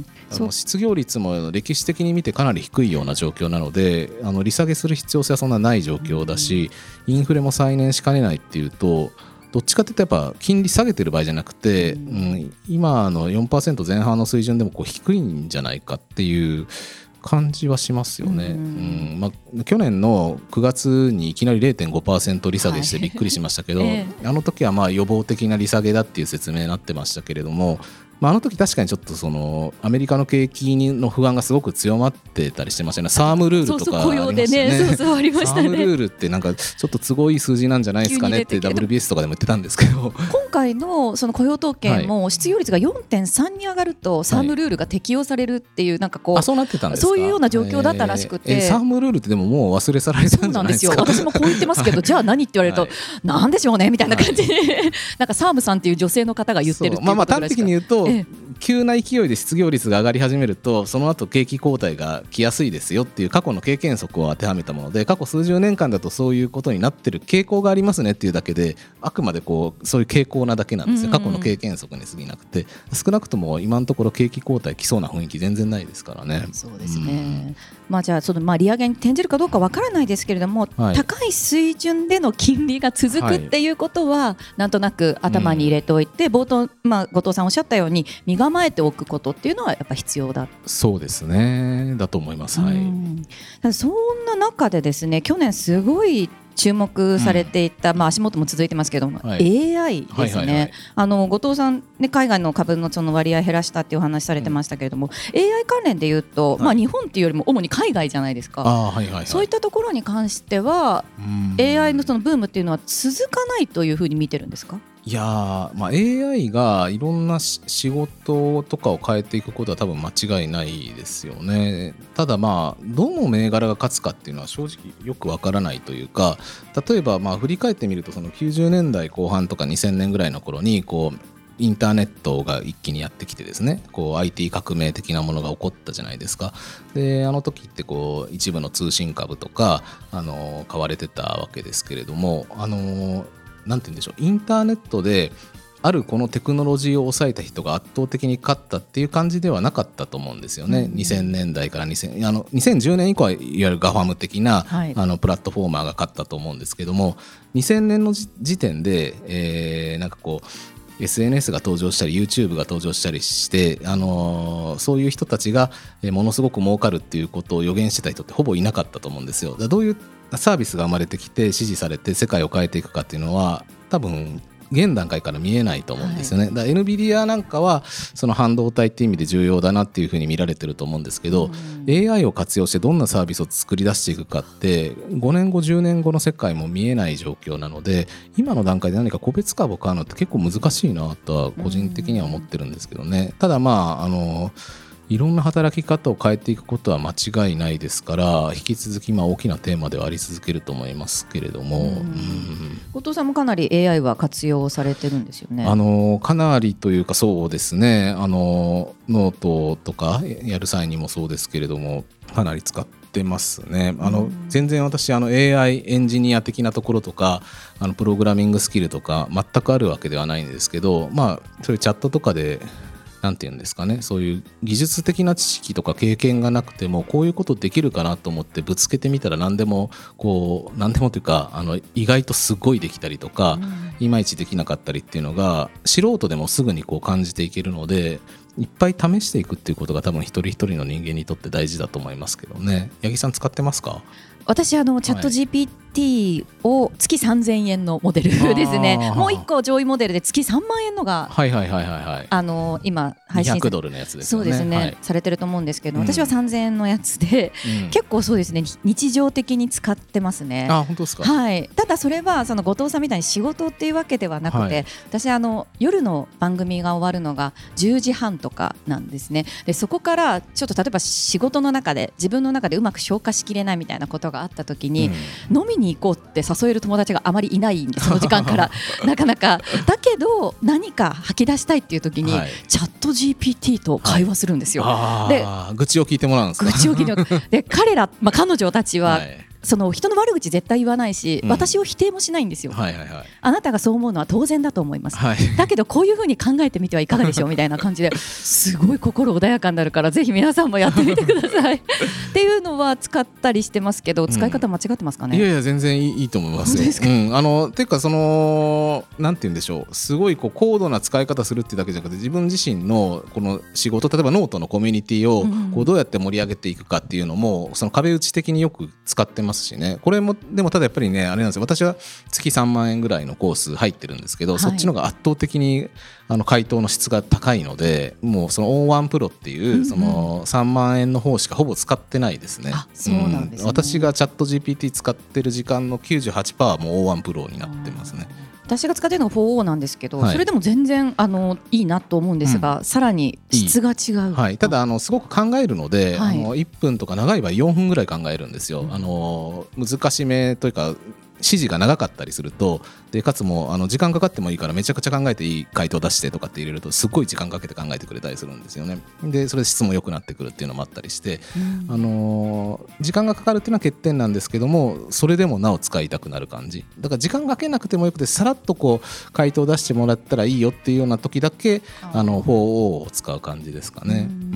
あの失業率も歴史的に見てかなり低いような状況なのであの利下げする必要性はそんなない状況だし、うん、インフレも再燃しかねないっていうとどっちかというとやっぱ金利下げてる場合じゃなくて、うんうん、今の よんパーセント 前半の水準でもこう低いんじゃないかっていう感じはしますよね、うんうんまあ、去年のくがつにいきなり れいてんごパーセント 利下げしてびっくりしましたけど、はいえー、あの時はまあ予防的な利下げだっていう説明になってましたけれどもまあ、あの時確かにちょっとそのアメリカの景気の不安がすごく強まってたりしてましたね。サームルールとかありましたね。そうそう雇用でね、そうそうありましたね。サームルールってなんかちょっと都合いい数字なんじゃないですかねって ダブリュービーエス とかでも言ってたんですけど今回のその雇用統計も失業率が よんてんさん に上がるとサームルールが適用されるっていうなんかこう、はい、あそうなってたんですか。そういうような状況だったらしくて、えーえー、サームルールってでももう忘れ去られたんじゃないですか。そうなんですよ。私もこう言ってますけどじゃあ何って言われると、はい、なんでしょうねみたいな感じで、はい、なんかサームさんっていう女性の方が言ってるっていうことぐらいしか。まあまあ端的に言うとええ、 急な勢いで失業率が上がり始めるとその後景気後退が来やすいですよっていう過去の経験則を当てはめたもので、過去数十年間だとそういうことになってる傾向がありますねっていうだけで、あくまでこうそういう傾向なだけなんですよ。過去の経験則に過ぎなくて、少なくとも今のところ景気後退来そうな雰囲気全然ないですからね。 そうですね、うん、まあ、じゃあそのまあ利上げに転じるかどうかわからないですけれども、はい、高い水準での金利が続くっていうことは、はい、なんとなく頭に入れておいて、うん、冒頭、まあ、後藤さんおっしゃったように身構えておくことっていうのはやっぱ必要だ。 そうですね、だと思います、はい、うん、 そんな中でですね、去年すごい注目されていた、うん、まあ、足元も続いてますけども、はい、エーアイ ですね、はいはいはい、あの後藤さん、ね、海外の株 の, その割合減らしたっていうお話されてましたけれども、うん、エーアイ 関連でいうと、はい、まあ、日本っていうよりも主に海外じゃないですか。 あ、はいはいはい、 そういったところに関しては エーアイ のそのブームっていうのは続かないというふうに見てるんですか？ いや、まあ、エーアイ がいろんな仕事とかを変えていくことは多分間違いないですよね。ただまあどの銘柄が勝つかっていうのは正直よくわからないというか、例えばまあ振り返ってみるとそのきゅうじゅうねんだいこう半とかにせんねんぐらいの頃にこうインターネットが一気にやってきてですね、こう アイティー 革命的なものが起こったじゃないですか。で、あの時ってこう一部の通信株とかあの買われてたわけですけれども、あのなんて言うんでしょう、インターネットであるこのテクノロジーを抑えた人が圧倒的に勝ったっていう感じではなかったと思うんですよね、うん、にせんねんだいからにせんあのにせんじゅうねん以降はいわゆるガファム的な、はい、あのプラットフォーマーが勝ったと思うんですけども、にせんねんの時点で、えー、なんかこうエスエヌエス が登場したり YouTube が登場したりして、あのー、そういう人たちがものすごく儲かるっていうことを予言してた人ってほぼいなかったと思うんですよ。だからどういうサービスが生まれてきて支持されて世界を変えていくかっていうのは多分現段階から見えないと思うんですよね、はい、だから エヌビディア なんかはその半導体っていう意味で重要だなっていうふうに見られてると思うんですけど、うん、エーアイ を活用してどんなサービスを作り出していくかってごねんごじゅうねんごの世界も見えない状況なので、今の段階で何か個別株を買うのって結構難しいなとは個人的には思ってるんですけどね、うん、ただまああのいろんな働き方を変えていくことは間違いないですから、引き続きまあ大きなテーマではあり続けると思いますけれども、うんうん、 後藤さんもかなり エーアイ は活用されてるんですよね。 あのかなりというかそうですね、あのノートとかやる際にもそうですけれどもかなり使ってますね。あの、うん、全然私あの エーアイ エンジニア的なところとかあのプログラミングスキルとか全くあるわけではないんですけど、まあそういうチャットとかでなんていうんですかね、そういう技術的な知識とか経験がなくてもこういうことできるかなと思ってぶつけてみたら何でもこう何でもというかあの意外とすごいできたりとか、うん、いまいちできなかったりっていうのが素人でもすぐにこう感じていけるので、いっぱい試していくっていうことが多分一人一人の人間にとって大事だと思いますけどね。八木さん使ってますか？ 私あのチャット ジーピーティー を月さんぜんえんのモデルですね。もういっこ上位モデルで月さんまんえんのが、はいはいはいはいはい、あの今配信にひゃくドルのやつですよね。 そうですね、はい、されてると思うんですけど、私はさんぜんえんのやつで、うん、結構そうですね日常的に使ってますね。 あ、本当ですか？ はい。ただそれはその後藤さんみたいに仕事っていうわけではなくて、はい、私あの夜の番組が終わるのがじゅうじはんとかなんですね。でそこからちょっと例えば仕事の中で自分の中でうまく消化しきれないみたいなことがあった時に、うん、飲みに行こうって誘える友達があまりいないんで、その時間からなかなかだけど何か吐き出したいっていう時に、はい、チャット ジーピーティー と会話するんですよ、はい、 で愚痴を聞いてもらうんですか？ 愚痴を聞いてもらうで彼ら、まあ、彼女たちは、はい、その人の悪口絶対言わないし、うん、私を否定もしないんですよ、はいはいはい、あなたがそう思うのは当然だと思います、はい、だけどこういうふうに考えてみてはいかがでしょうみたいな感じですごい心穏やかになるからぜひ皆さんもやってみてくださいっていうのは使ったりしてますけど、使い方間違ってますかね？ うん、いやいや全然いい、いいと思いますよ。うん、あのていうかそのなんて言うんでしょう、すごいこう高度な使い方するっていうだけじゃなくて、自分自身のこの仕事、例えばノートのコミュニティをこうどうやって盛り上げていくかっていうのも、その壁打ち的によく使ってますしね。これもでもただやっぱりねあれなんですよ、私は月さんまんえんぐらいのコース入ってるんですけど、はい、そっちの方が圧倒的にあの回答の質が高いので、もうそのオーワンプロっていう、うんうん、そのさんまんえんの方しかほぼ使ってないですね。 あ、そうなんですね。 うん、私がチャット ジーピーティー 使ってる時間の きゅうじゅうはちパーセント はもう オーワンプロになってますね。 私が使ってるのが フォーオー なんですけど、はい、それでも全然あのいいなと思うんですが、うん、さらに質が違う。 はい、ただあのすごく考えるので、はい、あのいっぷんとか長い場合よんぷんぐらい考えるんですよ。うん、あの難しめというか指示が長かったりすると、でかつもうあの時間かかってもいいからめちゃくちゃ考えていい回答出してとかって入れるとすっごい時間かけて考えてくれたりするんですよね。でそれで質も良くなってくるっていうのもあったりして、うん、あのー、時間がかかるっていうのは欠点なんですけども、それでもなお使いたくなる感じだから、時間かけなくてもよくてさらっとこう回答出してもらったらいいよっていうような時だけあの フォーオー を使う感じですかね。うん、うん、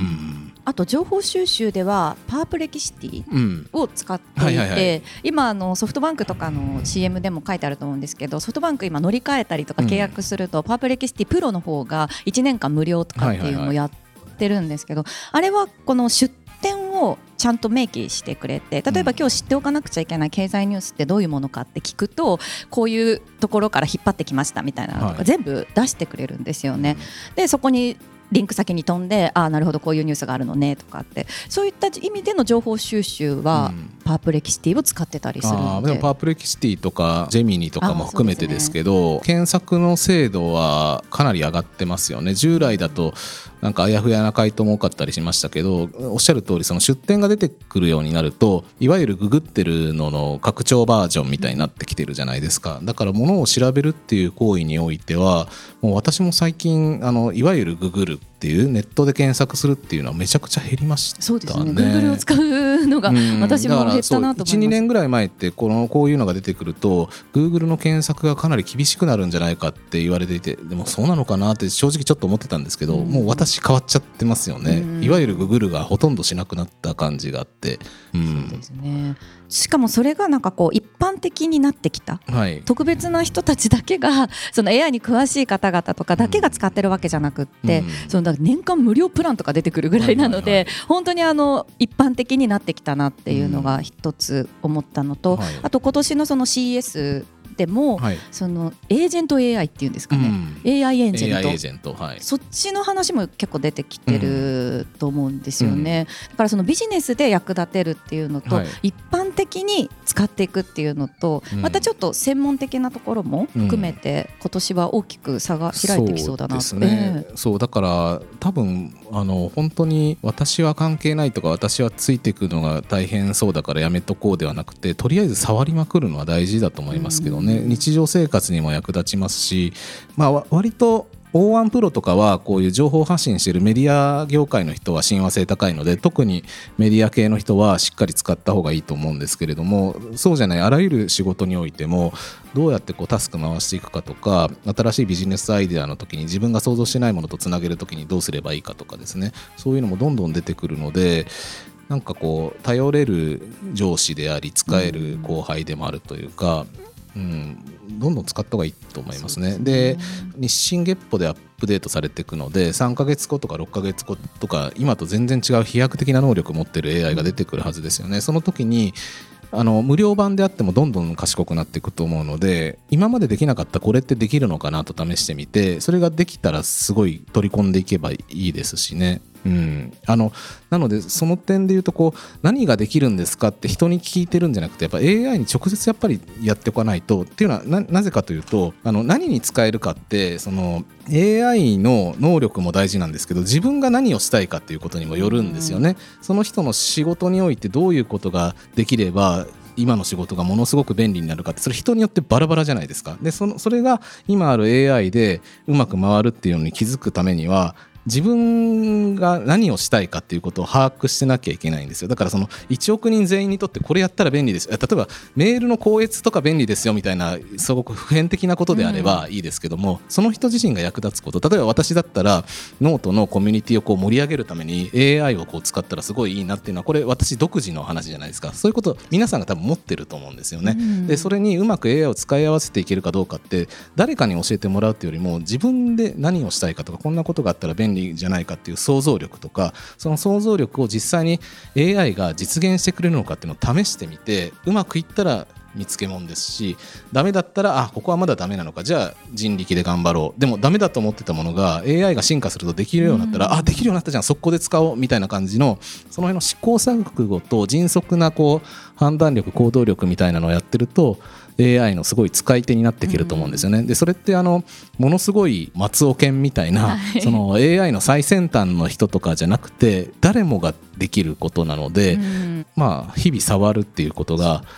あと情報収集ではパープレキシティを使っていて、うん、はいはいはい、今あのソフトバンクとかの シーエム でも書いてあると思うんですけど、ソフトバンク今乗り換えたりとか契約すると、うん、パープレキシティプロの方がいちねんかん無料とかっていうのをやってるんですけど、はいはいはい、あれはこの出典をちゃんと明記してくれて、例えば今日知っておかなくちゃいけない経済ニュースってどういうものかって聞くと、こういうところから引っ張ってきましたみたいなのとか全部出してくれるんですよね。でそこにリンク先に飛んで、ああなるほどこういうニュースがあるのねとかって、そういった意味での情報収集はパープレキシティを使ってたりするので、 あでもパープレキシティとかジェミニとかも含めてですけど、ね、検索の精度はかなり上がってますよね。従来だとなんかあやふやな回答も多かったりしましたけど、おっしゃる通りその出典が出てくるようになると、いわゆるググってるのの拡張バージョンみたいになってきてるじゃないですか。だから物を調べるっていう行為においては、もう私も最近あのいわゆるググるっていうネットで検索するっていうのはめちゃくちゃ減りましたね。 そうですね、Google を使うのが私も減ったなと思います。いちにねんぐらい前ってこのこういうのが出てくると Google の検索がかなり厳しくなるんじゃないかって言われていて、でもそうなのかなって正直ちょっと思ってたんですけど、うん、もう私変わっちゃってますよね、うん、いわゆる Google がほとんどしなくなった感じがあって、うん、 そうですね。しかもそれがなんかこう一般的になってきた、はい、特別な人たちだけがその エーアイ に詳しい方々とかだけが使ってるわけじゃなくって、うん、そのだから年間無料プランとか出てくるぐらいなので、はいはいはい、本当にあの一般的になってきたなっていうのが一つ思ったのと、うんはい、あと今年のその シーイーエスでも、はい、そのエージェント エーアイ っていうんですかね、うん、エーアイ エージェント、エーアイ エージェント、はい、そっちの話も結構出てきてると思うんですよね、うん、だからそのビジネスで役立てるっていうのと、はい、一般的に使っていくっていうのと、うん、またちょっと専門的なところも含めて、うん、今年は大きく差が開いてきそうだなって。そうですね、 えー、そうだから多分あの本当に私は関係ないとか私はついていくのが大変そうだからやめとこうではなくて、とりあえず触りまくるのは大事だと思いますけどね、うん、日常生活にも役立ちますし、まあ、割とオーワン プロとかはこういう情報発信しているメディア業界の人は親和性高いので、特にメディア系の人はしっかり使った方がいいと思うんですけれども、そうじゃないあらゆる仕事においてもどうやってこうタスク回していくかとか、新しいビジネスアイデアの時に自分が想像してないものとつなげる時にどうすればいいかとかですね、そういうのもどんどん出てくるので、なんかこう頼れる上司であり使える後輩でもあるというか、うん、どんどん使った方がいいと思いますね。で、日進月歩でアップデートされていくので、さんかげつごとかろっかげつごとか今と全然違う飛躍的な能力を持っている エーアイ が出てくるはずですよね。その時にあの無料版であってもどんどん賢くなっていくと思うので、今までできなかったこれってできるのかなと試してみて、それができたらすごい取り込んでいけばいいですしね。うん、あのなのでその点でいうとこう何ができるんですかって人に聞いてるんじゃなくて、やっぱ エーアイ に直接やっぱりやっておかないとっていうのは な, なぜかというと、あの何に使えるかってその エーアイ の能力も大事なんですけど、自分が何をしたいかっていうことにもよるんですよね。その人の仕事においてどういうことができれば今の仕事がものすごく便利になるかって、それ人によってバラバラじゃないですか。で そ, のそれが今ある エーアイ でうまく回るっていうのに気づくためには、自分が何をしたいかっていうことを把握してなきゃいけないんですよ。だからそのいちおくにん全員にとってこれやったら便利ですよ、例えばメールの校閲とか便利ですよみたいなすごく普遍的なことであればいいですけども、うん、その人自身が役立つこと、例えば私だったらノートのコミュニティをこう盛り上げるために エーアイ をこう使ったらすごいいいなっていうのは、これ私独自の話じゃないですか。そういうこと皆さんが多分持ってると思うんですよね、うん、でそれにうまく エーアイ を使い合わせていけるかどうかって誰かに教えてもらうっていうよりも、自分で何をしたいかとか、こんなことがあったら便利じゃないかっていう想像力とか、その想像力を実際に エーアイ が実現してくれるのかっていうのを試してみて、うまくいったら見つけもんですし、ダメだったらあここはまだダメなのか、じゃあ人力で頑張ろう、でもダメだと思ってたものが エーアイ が進化するとできるようになったら、うん、あできるようになったじゃん速攻で使おうみたいな感じの、その辺の試行錯誤と迅速なこう判断力行動力みたいなのをやってると エーアイ のすごい使い手になっていけると思うんですよね、うん、でそれってあのものすごい松尾研みたいな、はい、その エーアイ の最先端の人とかじゃなくて誰もができることなので、うん、まあ日々触るっていうことが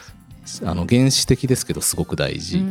あの原始的ですけどすごく大事、うん、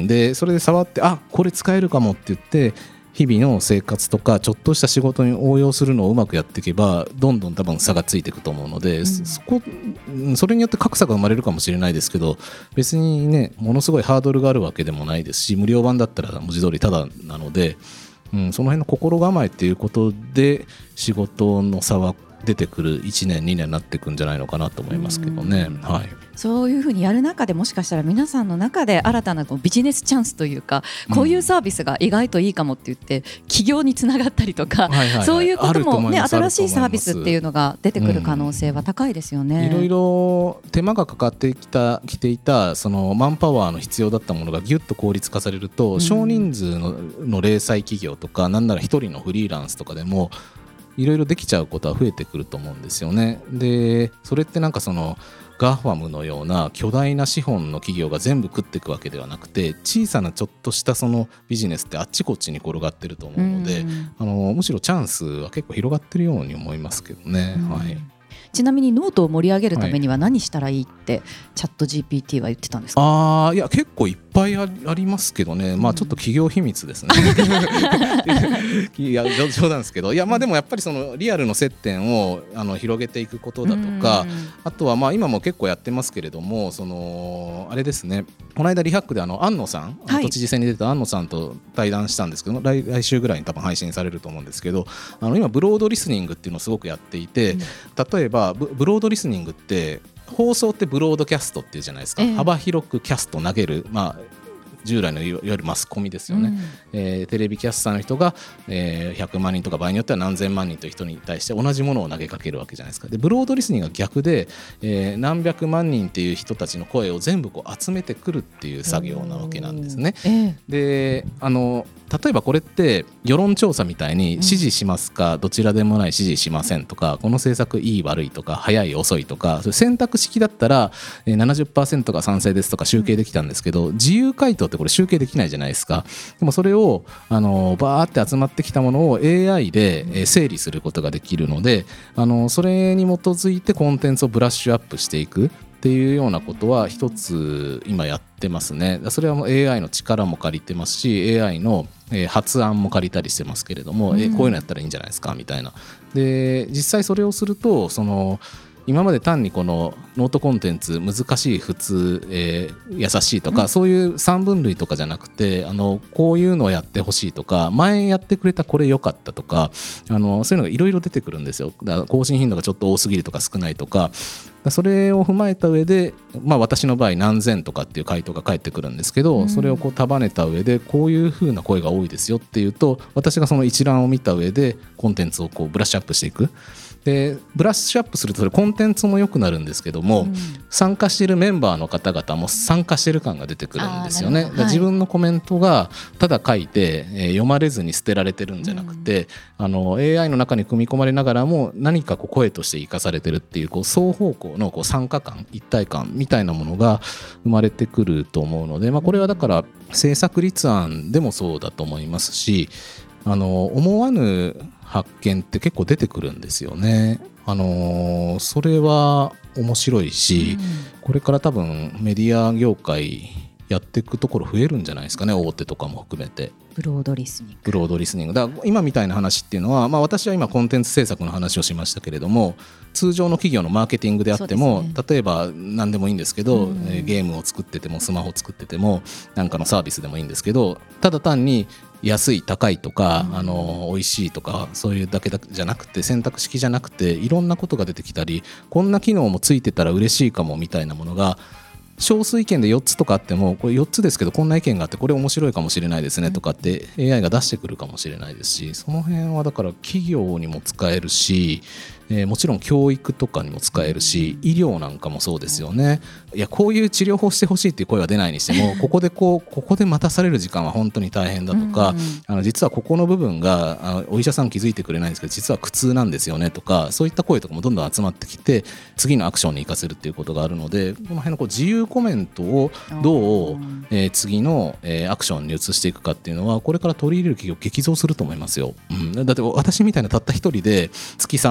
でそれで触ってあこれ使えるかもって言って日々の生活とかちょっとした仕事に応用するのをうまくやっていけばどんどん多分差がついていくと思うので、うん、そこそれによって格差が生まれるかもしれないですけど別にねものすごいハードルがあるわけでもないですし無料版だったら文字通りただなので、うん、その辺の心構えっていうことで仕事の差は出てくるいちねんにねんになっていくんじゃないのかなと思いますけどね、はい、 そういうふうにやる中でもしかしたら皆さんの中で新たなこうビジネスチャンスというかこういうサービスが意外といいかもって言って起業につながったりとか、はいはいはい、そういうことも、ね、新しいサービスっていうのが出てくる可能性は高いですよね、 うん、いろいろ手間がかかってきたきていたそのマンパワーの必要だったものがギュッと効率化されると、うん、少人数 の, の零細企業とかなんなら一人のフリーランスとかでもいろいろできちゃうことは増えてくると思うんですよね。でそれってなんかそのガファムのような巨大な資本の企業が全部食っていくわけではなくて小さなちょっとしたそのビジネスってあっちこっちに転がってると思うので、あのむしろチャンスは結構広がってるように思いますけどね、はい、 ちなみにノートを盛り上げるためには何したらいいって、はい、チャット ジーピーティー は言ってたんですか？ あいや結構いっぱいありますけどね、まあ、ちょっと企業秘密ですね、うん、いや冗談ですけどいやまあでもやっぱりそのリアルの接点をあの広げていくことだとか、あとはまあ今も結構やってますけれどもそのあれですねこの間リハックであの安野さん、はい、都知事選に出た安野さんと対談したんですけど 来, 来週ぐらいに多分配信されると思うんですけどあの今ブロードリスニングっていうのをすごくやっていて、うん、例えば ブ, ブロードリスニングって放送ってブロードキャストっていうじゃないですか、えー、幅広くキャスト投げる、まあ、従来のいわゆるマスコミですよね、うんえー、テレビキャスターの人が、えー、ひゃくまんにんとか場合によっては何千万人という人に対して同じものを投げかけるわけじゃないですか。でブロードリスニングが逆で、えー、何百万人っていう人たちの声を全部こう集めてくるっていう作業なわけなんですね、えー、であの例えばこれって世論調査みたいに支持しますか、うん、どちらでもない支持しませんとかこの政策いい悪いとか早い遅いとかそれ選択式だったら ななじゅっパーセント が賛成ですとか集計できたんですけど、うん、自由回答ってこれ集計できないじゃないですか。でもそれをあのバーって集まってきたものを エーアイ で整理することができるのであのそれに基づいてコンテンツをブラッシュアップしていくっていうようなことは一つ今やってますね。それはもう エーアイ の力も借りてますし エーアイ の発案も借りたりしてますけれども、うん、えこういうのやったらいいんじゃないですかみたいな。で実際それをするとその今まで単にこのノートコンテンツ難しい普通、えー、優しいとか、うん、そういう三分類とかじゃなくてあのこういうのをやってほしいとか前やってくれたこれ良かったとかあのそういうのがいろいろ出てくるんですよ。だから更新頻度がちょっと多すぎるとか少ないとかそれを踏まえた上で、まあ、私の場合何千とかっていう回答が返ってくるんですけど、うん、それをこう束ねた上でこういう風な声が多いですよっていうと私がその一覧を見た上でコンテンツをこうブラッシュアップしていく。でブラッシュアップするとそれコンテンツも良くなるんですけども、うん、参加しているメンバーの方々も参加している感が出てくるんですよね。はい、自分のコメントがただ書いて、えー、読まれずに捨てられてるんじゃなくて、うん、あの エーアイ の中に組み込まれながらも何かこう声として生かされてるっていう、こう双方向のこう参加感一体感みたいなものが生まれてくると思うので、まあ、これはだから政策立案でもそうだと思いますしあの思わぬ発見って結構出てくるんですよね。あのー、それは面白いし、うん、これから多分メディア業界やっていくところ増えるんじゃないですかね。大手とかも含めてブロードリスニングブロードリスニングだから今みたいな話っていうのは、まあ、私は今コンテンツ制作の話をしましたけれども通常の企業のマーケティングであっても、ね、例えば何でもいいんですけど、うん、ゲームを作っててもスマホを作っててもなんかのサービスでもいいんですけどただ単に安い高いとか、うん、あの美味しいとかそういうだけじゃなくて選択式じゃなくていろんなことが出てきたりこんな機能もついてたら嬉しいかもみたいなものが少数意見でよっつとかあってもこれよっつですけどこんな意見があってこれ面白いかもしれないですねとかって エーアイ が出してくるかもしれないですしその辺はだから企業にも使えるしえー、もちろん教育とかにも使えるし医療なんかもそうですよね。いやこういう治療法してほしいっていう声は出ないにしてもここでこうここで待たされる時間は本当に大変だとか、うんうん、あの実はここの部分があお医者さん気づいてくれないんですけど実は苦痛なんですよねとかそういった声とかもどんどん集まってきて次のアクションに生かせるっていうことがあるのでこの辺のこう自由コメントをどう、えー、次の、えー、アクションに移していくかっていうのはこれから取り入れる企業激増すると思いますよ、うん、だって私みたいなたった一人で月さんまんえん払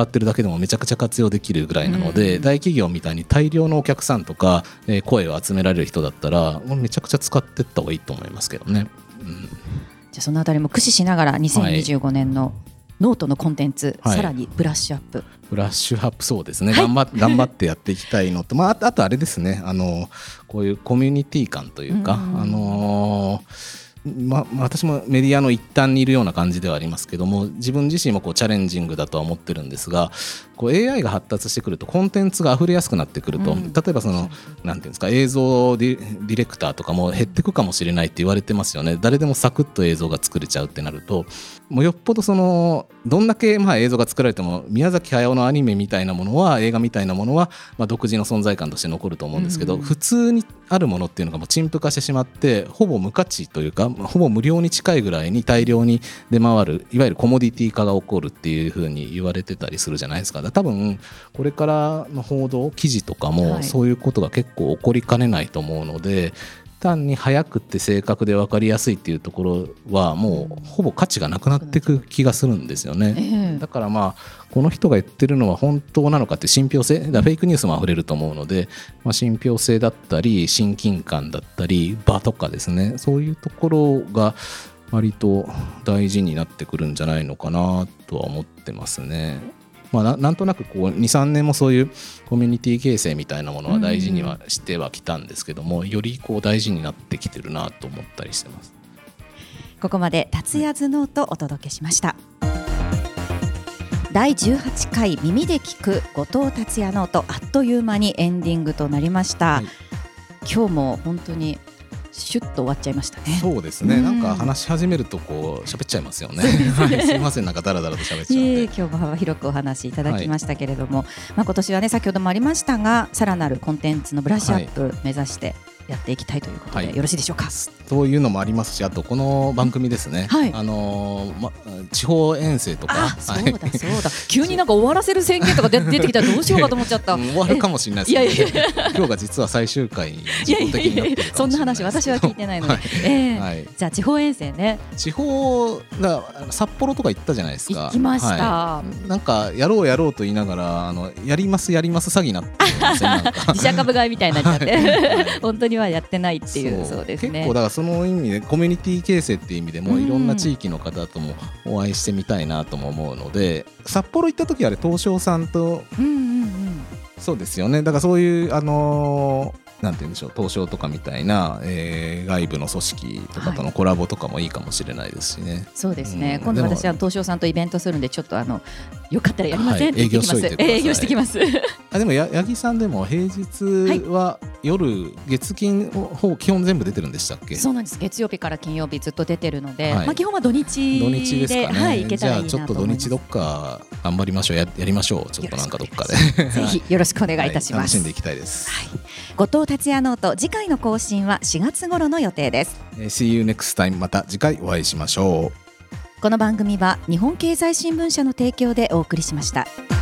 ってるだけでもめちゃくちゃ活用できるぐらいなので、うん、大企業みたいに大量のお客さんとか、えー、声を集められる人だったらめちゃくちゃ使っていった方がいいと思いますけどね、うん、 じゃあそのあたりも駆使しながらにせんにじゅうごねんのノートのコンテンツ、はい、さらにブラッシュアップブラッシュアップそうですね、はい、頑張っ、頑張ってやっていきたいのと、まあ、あとあれですね、あのこういうコミュニティ感というか、うん、あのーま、私もメディアの一端にいるような感じではありますけども、自分自身もこうチャレンジングだとは思ってるんですが、こう エーアイ が発達してくるとコンテンツが溢れやすくなってくると、うん、例えばそのなんていうんですか、映像ディ、ディレクターとかも減ってくかもしれないって言われてますよね。誰でもサクッと映像が作れちゃうってなると、もうよっぽどそのどんだけまあ映像が作られても宮崎駿のアニメみたいなものは映画みたいなものはまあ独自の存在感として残ると思うんですけど、うん、普通にあるものっていうのがもう陳腐化してしまってほぼ無価値というかほぼ無料に近いぐらいに大量に出回る、いわゆるコモディティ化が起こるっていうふうに言われてたりするじゃないですか。だから多分これからの報道記事とかもそういうことが結構起こりかねないと思うので、はい、単に早くって正確で分かりやすいっていうところはもうほぼ価値がなくなっていく気がするんですよね、えー、だからまあこの人が言ってるのは本当なのかって信憑性だからフェイクニュースも溢れると思うので、まあ、信憑性だったり親近感だったり場とかですね、そういうところが割と大事になってくるんじゃないのかなとは思ってますね。まあ、な, なんとなくこう にさんねんもそういうコミュニティ形成みたいなものは大事にはしてはきたんですけども、よりこう大事になってきてるなと思ったりしてます。 ここまで達也ズノートをお届けしました。だいじゅうはちかい耳で聞く後藤達也ノート、あっという間にエンディングとなりました、はい、今日も本当にシュッと終わっちゃいましたね。 そうですね、うん、なんか話し始めるとこう喋っちゃいますよねはい、すいません、なんかダラダラと喋っちゃって、えー、今日も幅広くお話しいただきましたけれども、はい、まあ、今年はね先ほどもありましたがさらなるコンテンツのブラッシュアップ目指してやっていきたいということで、はい、よろしいでしょうか。 そういうのもありますし、あとこの番組ですね、はい、あのーま、地方遠征とか、 あ、そうだそうだ急になんか終わらせる宣言とか出てきたらどうしようかと思っちゃった終わるかもしれないですけど、いやいや今日が実は最終回に自己的になってるかもしれないですけど、そんな話私は聞いてないので、はい、えーはい、じゃあ地方遠征ね、 地方だ札幌とか行ったじゃないですか。 行きました、 はい、なんかやろうやろうと言いながらあのやりますやります詐欺になって自社株買いみたいになっちゃって、はい、本当にはやってないっていう、そうですね。 結構だからその意味でコミュニティ形成っていう意味でもいろんな地域の方ともお会いしてみたいなとも思うので、札幌行った時はあれ東証さんと、うんうんうん、そうですよね。だからそういうあのーなんて言うんでしょう、東証とかみたいな、えー、外部の組織とかとのコラボとかもいいかもしれないですしね、はい、 そうですね、うん、今度私は東証さんとイベントするんでちょっとあのよかったらやりません、はい、 営業しといてください。 営業してきますあでもや八木さんでも平日は夜、はい、月金ほぼ基本全部出てるんでしたっけ。 そうなんです、月曜日から金曜日ずっと出てるので、はい、まあ、基本は土日で土日ですかね、 はい、行けたらいいなと思います。 じゃあちょっと土日どっか頑張りましょう、 や, やりましょうちょっとなんかどっかでぜひよろしくお願いいたします、はい、 楽しんでいきたいです、はい、 後藤達也ノート、次回の更新はしがつ頃の予定です。 See you next time、 また次回お会いしましょう。 この番組は日本経済新聞社の提供でお送りしました。